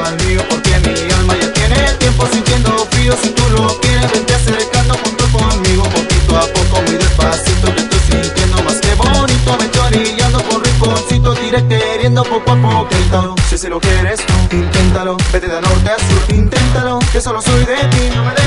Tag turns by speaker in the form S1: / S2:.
S1: al mío, porque mi alma ya tiene tiempo sintiendo frío. Si tú lo quieres, vente acercando junto conmigo, poquito a poco, muy despacito, que estoy sintiendo más que bonito. Me estoy orillando por rinconcitos, iré queriendo poco a poco. Inténtalo, si lo quieres tú, inténtalo, vete de norte a sur, inténtalo, que solo soy de ti. No me